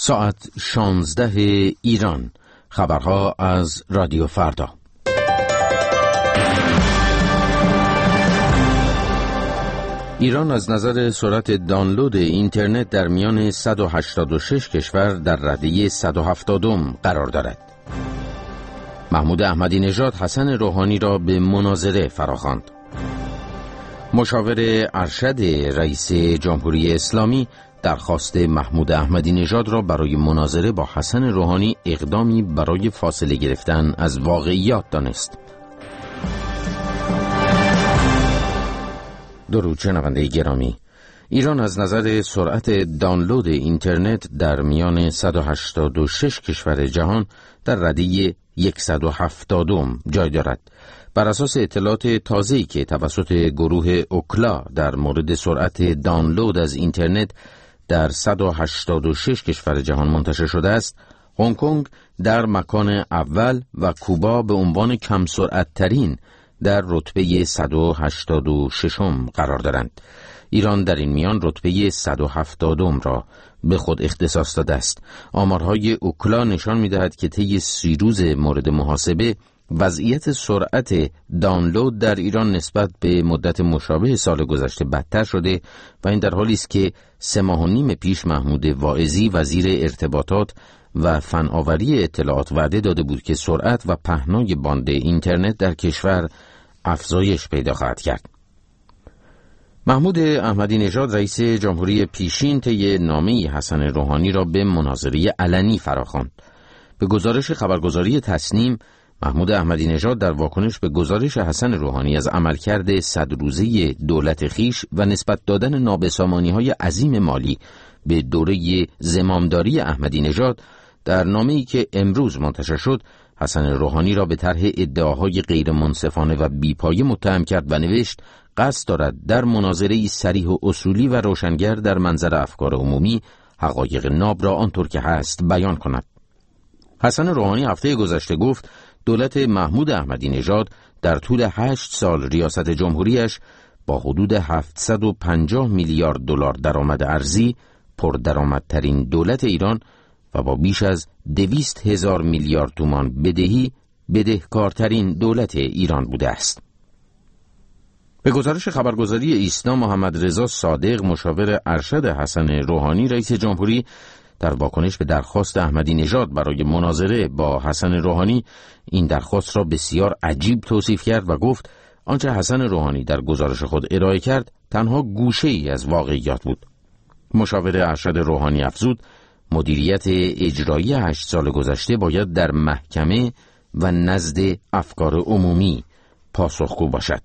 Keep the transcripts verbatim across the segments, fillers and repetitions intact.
ساعت شانزده ایران. خبرها از رادیو فردا. ایران از نظر سرعت دانلود اینترنت در میان صد و هشتاد و شش کشور در رده صد و هفتادم قرار دارد. محمود احمدی نژاد حسن روحانی را به مناظره فراخواند. مشاور ارشد رئیس جمهوری اسلامی درخواست محمود احمدی نژاد را برای مناظره با حسن روحانی اقدامی برای فاصله گرفتن از واقعیات دانست. درود شنونده گرامی، ایران از نظر سرعت دانلود اینترنت در میان صد و هشتاد و شش کشور جهان در رده صد و هفتادم جای دارد. بر اساس اطلاعات تازه‌ای که توسط گروه اوکلا در مورد سرعت دانلود از اینترنت در صد و هشتاد و شش کشور جهان منتشر شده است، هنگ کنگ در مکان اول و کوبا به عنوان کم سرعت ترین در رتبه صد و هشتاد و ششم قرار دارند. ایران در این میان رتبه صد و هفتادم را به خود اختصاص داده است. آمارهای اوکلا نشان می‌دهد که طی سی روز مورد محاسبه وضعیت سرعت دانلود در ایران نسبت به مدت مشابه سال گذشته بدتر شده و این در حالی است که سه ماه و نیم پیش محمود واعظی وزیر ارتباطات و فناوری اطلاعات وعده داده بود که سرعت و پهنای باند اینترنت در کشور افزایش پیدا خواهد کرد. محمود احمدی نژاد رئیس جمهوری پیشین طی نامه‌ای حسن روحانی را به مناظره علنی فراخواند. به گزارش خبرگزاری تصنیم، محمود احمدی نژاد در واکنش به گزارش حسن روحانی از عملکرد صد روزه دولت خیش و نسبت دادن نابسامانی‌های عظیم مالی به دوره زمامداری احمدی نژاد در نامه‌ای که امروز منتشر شد، حسن روحانی را به طرح ادعاهای غیر منصفانه و بیپایه متهم کرد و نوشت قصد دارد در مناظره‌ای صریح و اصولی و روشنگر در منظر افکار عمومی حقایق ناب را آنطور که هست بیان کند. حسن روحانی هفته گذشته گفت دولت محمود احمدی نژاد در طول هشت سال ریاست جمهوریش با حدود هفتصد و پنجاه میلیارد دلار درآمد ارزی پردرآمدترین دولت ایران و با بیش از دویست هزار میلیارد تومان بدهی بدهکارترین دولت ایران بوده است. به گزارش خبرگزاری ایسنا، محمد رضا صادق مشاور ارشد حسن روحانی رئیس جمهوری در واکنش به درخواست احمدی نژاد برای مناظره با حسن روحانی این درخواست را بسیار عجیب توصیف کرد و گفت آنچه حسن روحانی در گزارش خود ارائه کرد تنها گوشه‌ای از واقعیات بود. مشاور ارشد روحانی افزود مدیریت اجرایی هشت سال گذشته باید در محکمه و نزد افکار عمومی پاسخگو باشد.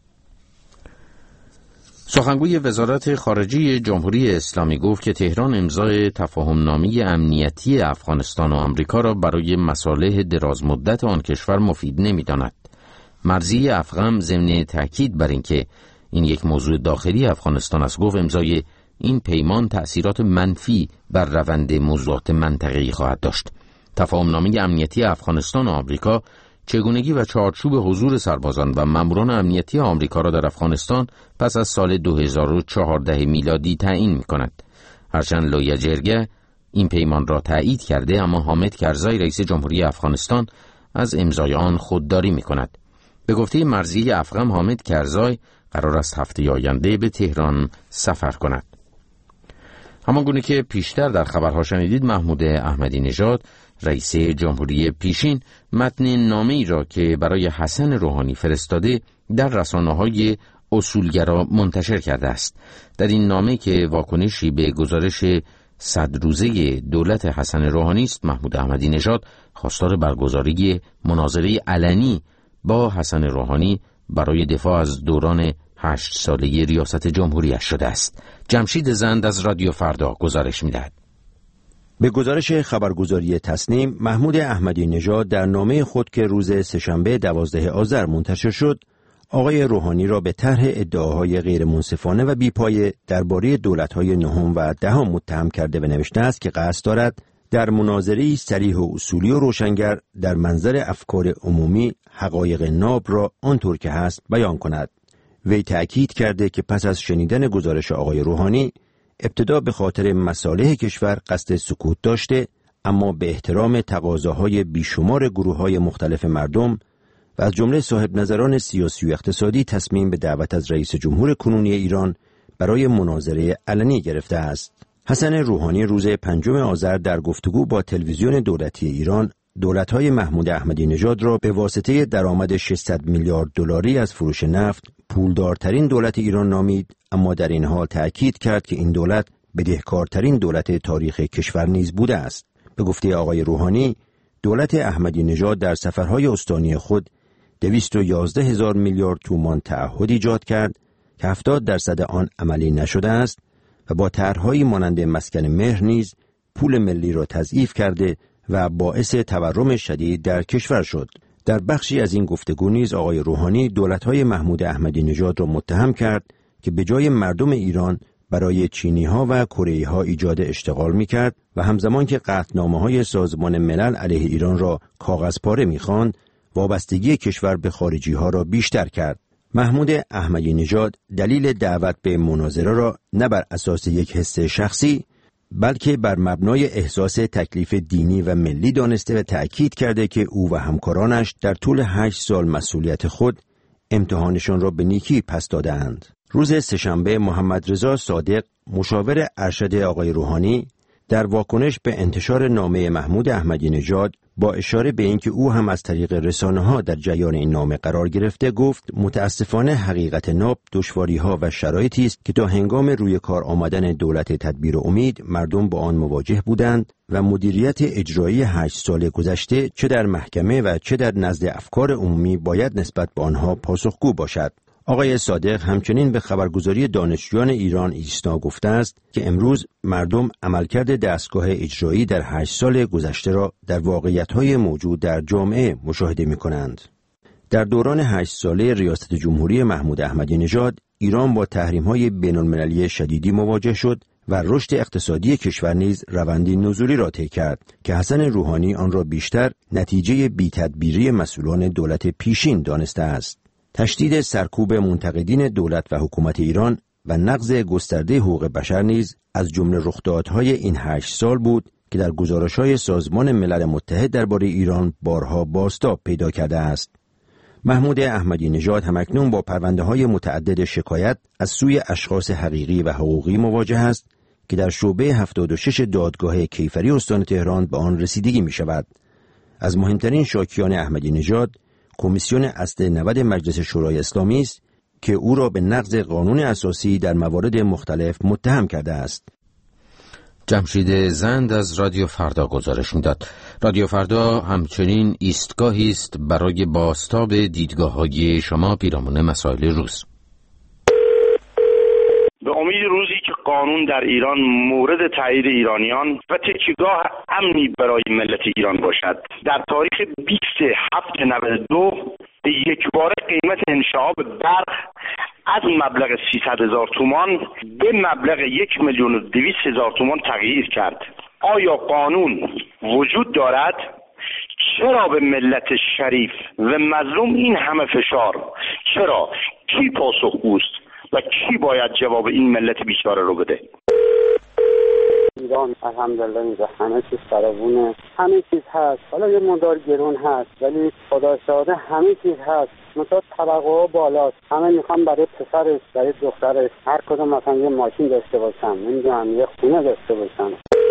سخنگوی وزارت خارجه جمهوری اسلامی گفت که تهران امضای تفاهم‌نامه امنیتی افغانستان و آمریکا را برای مصالح درازمدت آن کشور مفید نمی‌داند. مرضی افغان ضمن تاکید بر اینکه این یک موضوع داخلی افغانستان است گفت امضای این پیمان تأثیرات منفی بر روند موضوعات منطقه‌ای خواهد داشت. تفاهم‌نامه امنیتی افغانستان و آمریکا چگونگی و چارچوب حضور سربازان و ماموران امنیتی آمریکا را در افغانستان پس از سال دو هزار و چهارده میلادی تعیین می‌کند. هرچند لویا جرگه این پیمان را تایید کرده، اما حامد کرزای رئیس جمهوری افغانستان از امضای آن خودداری می‌کند. به گفته مرضی افغان، حامد کرزای قرار است هفته آینده به تهران سفر کند. همانگونه که پیشتر در خبرها شنیدید، محمود احمدی نژاد رئیس جمهوری پیشین متن نامه‌ای را که برای حسن روحانی فرستاده در رسانه‌های اصولگرا منتشر کرده است. در این نامه که واکنشی به گزارش صد روزه دولت حسن روحانی است، محمود احمدی نژاد خواستار برگزاری مناظره علنی با حسن روحانی برای دفاع از دوران هشت ساله ریاست جمهوریش شده است. جمشید زند از رادیو فردا گزارش می‌دهد. به گزارش خبرگزاری تصنیم، محمود احمدی نژاد در نامه خود که روز سه‌شنبه دوازده آذر منتشر شد، آقای روحانی را به طرح ادعاهای غیر منصفانه و بیپایه درباره دولت‌های نهم و دهم متهم کرده و نوشته است که قصد دارد در مناظره‌ای صریح و اصولی و روشنگر در منظر افکار عمومی حقایق ناب را آنطور که هست بیان کند. وی تأکید کرده که پس از شنیدن گزارش آقای روحانی ابتدا به خاطر مصالح کشور قصد سکوت داشته، اما به احترام تقاضاهای بیشمار گروه‌های مختلف مردم و از جمله صاحب نظران سیاسی و اقتصادی تصمیم به دعوت از رئیس جمهور کنونی ایران برای مناظره علنی گرفته است. حسن روحانی روز پنجم آذر در گفتگو با تلویزیون دولتی ایران دولت‌های محمود احمدی نژاد را به واسطه درآمد ششصد میلیارد دلاری از فروش نفت پولدارترین دولت ایران نامید، اما در این حال تأکید کرد که این دولت بدهکارترین دولت تاریخ کشور نیز بوده است. به گفته آقای روحانی، دولت احمدی نژاد در سفرهای استانی خود دویست و یازده هزار میلیارد تومان تعهد ایجاد کرد که هفتاد درصد آن عملی نشده است و با طرح‌هایی مانند مسکن مهر نیز پول ملی را تضعیف کرده و باعث تورم شدید در کشور شد. در بخشی از این گفتگو نیز آقای روحانی دولت‌های محمود احمدی نژاد را متهم کرد که به جای مردم ایران برای چینی‌ها و کره‌ای‌ها ایجاد اشتغال می‌کرد و همزمان که قطعنامه‌های سازمان ملل علیه ایران را کاغذپاره می‌خواند، وابستگی کشور به خارجی‌ها را بیشتر کرد. محمود احمدی نژاد دلیل دعوت به مناظره را نه بر اساس یک حس شخصی بلکه بر مبنای احساس تکلیف دینی و ملی دانسته و تأکید کرده که او و همکارانش در طول هشت سال مسئولیت خود امتحانشان را به نیکی پس دادند. روز سه‌شنبه محمد رضا صادق مشاور ارشد آقای روحانی در واکنش به انتشار نامه محمود احمدی نژاد با اشاره به اینکه او هم از طریق رسانه‌ها در جریان این نامه قرار گرفته گفت متاسفانه حقیقت ناب دشواری‌ها و شرایطی است که تا هنگام روی کار آمدن دولت تدبیر امید مردم با آن مواجه بودند و مدیریت اجرایی هشت سال گذشته چه در محکمه و چه در نزد افکار عمومی باید نسبت به آنها پاسخگو باشد. آقای صادق همچنین به خبرگزاری دانشجویان ایران ایسنا گفته است که امروز مردم عملکرد دستگاه اجرایی در هشت سال گذشته را در واقعیت‌های موجود در جامعه مشاهده می‌کنند. در دوران هشت ساله ریاست جمهوری محمود احمدی نژاد، ایران با تحریم‌های بین‌المللی شدیدی مواجه شد و رشد اقتصادی کشور نیز روندی نزولی را طی کرد که حسن روحانی آن را بیشتر نتیجه بی‌تدبیری مسئولان دولت پیشین دانسته است. تشدید سرکوب منتقدین دولت و حکومت ایران و نقض گسترده حقوق بشر نیز از جمله رخدادهای این هشت سال بود که در گزارش‌های سازمان ملل متحد درباره ایران بارها بازتاب پیدا کرده است. محمود احمدی نژاد همکنون با پرونده‌های متعدد شکایت از سوی اشخاص حقیقی و حقوقی مواجه است که در شعبه هفتاد و شش دادگاه کیفری استان تهران به آن رسیدگی می‌شود. از مهمترین شاکیان احمدی نژاد کمیسیون اصل نود مجلس شورای اسلامی است که او را به نقض قانون اساسی در موارد مختلف متهم کرده است. جمشید زند از رادیو فردا گزارش می‌داد. رادیو فردا همچنین ایستگاهی است برای بازتاب دیدگاه‌های شما پیرامون مسائل روز. به امید روزی که قانون در ایران مورد تایید ایرانیان و تکیهگاه امنی برای ملت ایران باشد، در تاریخ بیست هفت نود و دو به یک بار قیمت انشعاب برق از مبلغ سیصد هزار تومان به مبلغ یک میلیون و دویست هزار تومان تغییر کرد. آیا قانون وجود دارد؟ چرا به ملت شریف و مظلوم این همه فشار؟ چرا؟ کی پاسخگوست و کی باید جواب این ملت بیچاره رو بده؟ ایران الحمدلله اینجا همه چیز فراوونه، همه چیز هست. حالا یه مقدار گرون هست ولی خدا شاهده همه چیز هست. مثلا طبقه ها بالاست، همه میخوان برای پسرش برای دخترش هر کدوم مثلا یه ماشین داشته باشن، نمیدونم یه خونه داشته باشن.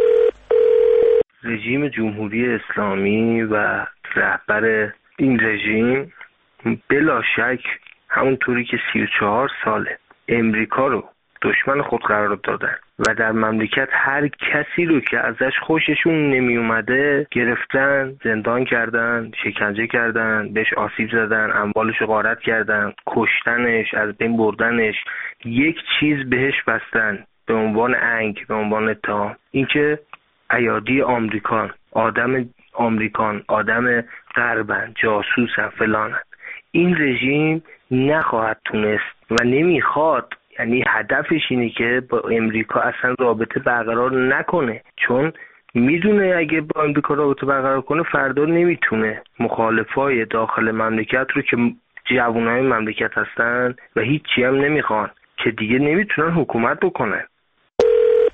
رژیم جمهوری اسلامی و رهبر این رژیم بلا شک همونطوری که سی و چهار ساله امریکا رو دشمن خود قرار دادن و در مملکت هر کسی رو که ازش خوششون نمی اومده گرفتن، زندان کردن، شکنجه کردن، بهش آسیب زدن، اموالش رو غارت کردن، کشتنش، از بین بردنش، یک چیز بهش بستن به عنوان انگ، به عنوان اتهام، اینکه ایادی آمریکان، آدم آمریکان، آدم غربن، جاسوسن، فلانن. این رژیم نخواهد تونست و نمیخواد، یعنی هدفش اینه که با امریکا اصلا رابطه برقرار نکنه، چون میدونه اگه با امریکا رابطه برقرار کنه فردا نمیتونه مخالفای داخل مملکت رو که جوانای مملکت هستن و هیچی هم نمیخوان که دیگه نمیتونن حکومت بکنن.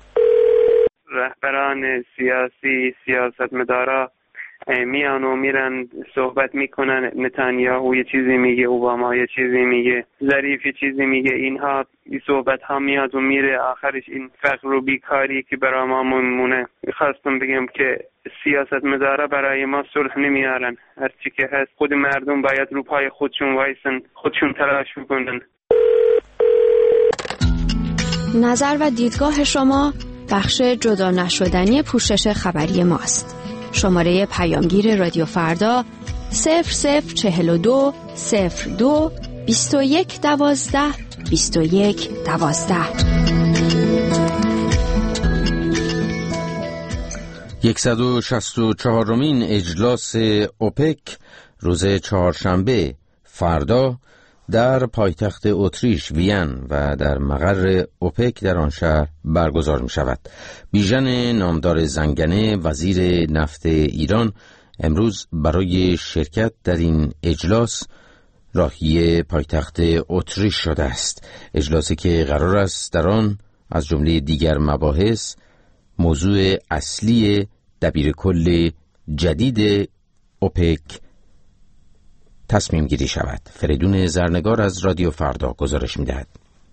لیدران سیاسی، سیاستمدارا میان و میرن صحبت میکنن، نتانیاهو یه چیزی میگه، اوباما یه چیزی میگه، ظریف یه چیزی میگه، اینها این صحبت ها میاد و میره، آخرش این فقر و بیکاری که برای ما مونه. خواستم بگم که سیاستمدارا برای ما صلح نمیارن، هرچی که هست خود مردم باید رو پای خودشون وایسن، خودشون تلاش بکنن. نظر و دیدگاه شما بخش جدا نشدنی پوشش خبری ماست. شماره پیامگیر رادیو فردا صفر صفر چهل و دو صفر دو بیست و یک دوازده بیست و یک دوازده. صد و شصت و چهارمین اجلاس اوپک روز چهارشنبه فردا در پایتخت اتریش وین و در مقر اوپک در آن شهر برگزار می شود. بیژن نامدار زنگنه وزیر نفت ایران امروز برای شرکت در این اجلاس راهی پایتخت اتریش شده است. اجلاسی که قرار است در آن از جمله دیگر مباحث موضوع اصلی دبیرکل جدید اوپک تصمیم گیری شود. فریدون زرنگار از رادیو فردا گزارش می‌دهد.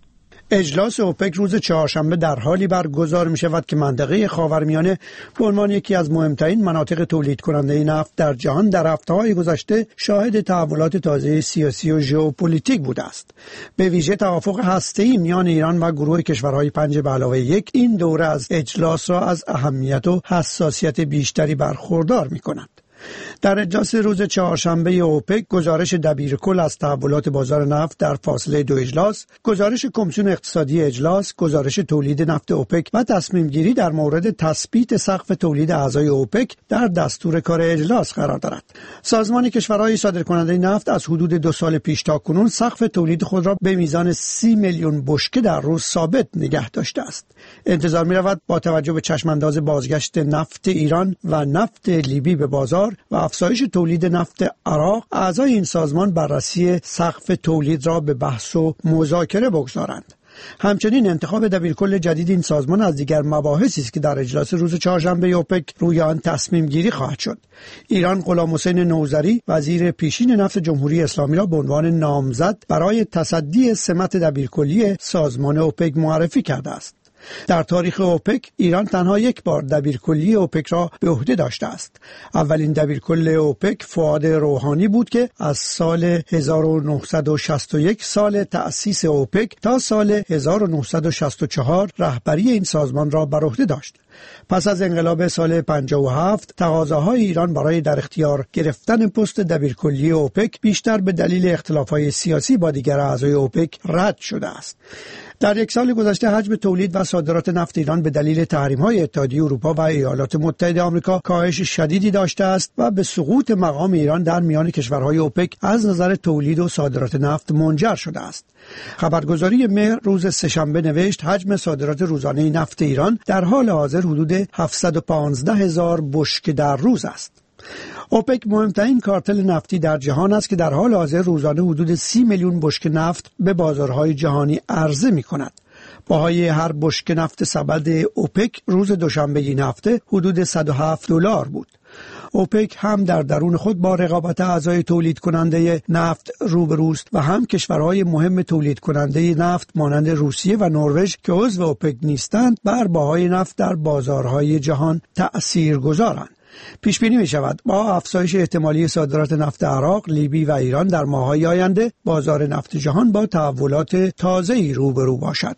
اجلاس اوپک روز چهارشنبه در حالی برگزار می شود که منطقه خاورمیانه به عنوان یکی از مهمترین مناطق تولید کننده نفت در جهان در هفته‌های گذشته شاهد تحولات تازه سیاسی و ژئوپلیتیک بوده است. به ویژه توافق هسته‌ای میان ایران و گروه کشورهای پنج به علاوه یک این دوره از اجلاس را از اهمیت و حساسیت بیشتری برخوردار می کند. در اجلاس روز چهارشنبه اوپک گزارش دبیرکل از تحولات بازار نفت در فاصله دو اجلاس، گزارش کمیسیون اقتصادی اجلاس، گزارش تولید نفت اوپک و تصمیم گیری در مورد تثبیت سقف تولید اعضای اوپک در دستور کار اجلاس قرار دارد. سازمان کشورهای صادرکننده نفت از حدود دو سال پیش تا کنون سقف تولید خود را به میزان سی میلیون بشکه در روز ثابت نگه داشته است. انتظار می رود با توجه به چشمانداز بازگشت نفت ایران و نفت لیبی به بازار و افزایش تولید نفت عراق، اعضای این سازمان بررسی سقف تولید را به بحث و مذاکره بگذارند. همچنین انتخاب دبیرکل جدید این سازمان از دیگر مباحثی است که در اجلاس روز چهارشنبه اوپک روی آن تصمیم گیری خواهد شد. ایران غلام حسین نوذری وزیر پیشین نفت جمهوری اسلامی را به عنوان نامزد برای تصدی سمت دبیرکلی سازمان اوپک معرفی کرده است. در تاریخ اوپک ایران تنها یک بار دبیرکلی اوپک را به عهده داشته است. اولین دبیرکل اوپک فؤاد روحانی بود که از سال هزار و نهصد و شصت و یک سال تأسیس اوپک تا سال هزار و نهصد و شصت و چهار رهبری این سازمان را بر عهده داشت. پس از انقلاب سال پنجاه و هفت تقاضاهای ایران برای در اختیار گرفتن پست دبیرکلی اوپک بیشتر به دلیل اختلافات سیاسی با دیگر اعضای اوپک رد شده است. در یک سال گذشته حجم تولید و صادرات نفت ایران به دلیل تحریم‌های اتحادیه اروپا و ایالات متحده آمریکا کاهش شدیدی داشته است و به سقوط مقام ایران در میان کشورهای اوپک از نظر تولید و صادرات نفت منجر شده است. خبرگزاری مهر روز سه‌شنبه نوشت حجم صادرات روزانه نفت ایران در حال حاضر حدود هفتصد و پانزده هزار بشکه در روز است. اوپک مهمترین کارتل نفتی در جهان است که در حال حاضر روزانه حدود سی میلیون بشکه نفت به بازارهای جهانی عرضه می کند. بهای هر بشکه نفت سبد اوپک روز دوشنبه این هفته حدود صد و هفت دلار بود. اوپک هم در درون خود با رقابت اعضای تولید کننده نفت روبروست و هم کشورهای مهم تولید کننده نفت مانند روسیه و نروژ که عضو اوپک نیستند بر بهای نفت در بازارهای جهان تأثیر گذارند. پیش بینی می شود با افزایش احتمالی صادرات نفت عراق، لیبی و ایران در ماه‌های آینده بازار نفت جهان با تحولات تازه‌ای روبرو باشد.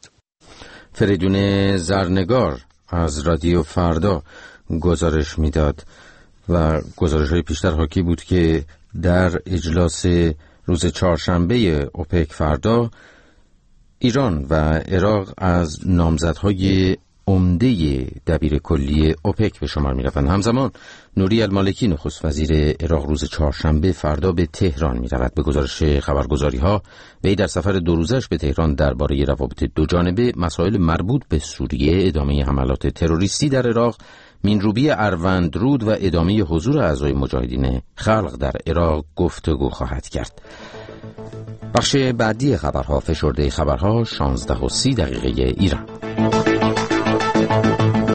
فریدون زرنگار از رادیو فردا گزارش میداد و گزارش‌های پیشتر حاکی بود که در اجلاس روز چهارشنبه اوپک فردا ایران و عراق از نامزدهای عمده دبیر کلی اوپک به شمار می روند. همزمان نوری المالکی نخست وزیر عراق روز چهارشنبه فردا به تهران می رود. به گزارش خبرگزاری ها وی در سفر دو روزش به تهران درباره روابط دو جانبه، مسائل مربوط به سوریه، ادامه حملات تروریستی در عراق، مینروبی اروندرود و ادامه حضور اعضای مجاهدین خلق در عراق گفتگو خواهد کرد. بخش بعدی خبرها فشرده خبرها شانزده و سی دقیقه ایران.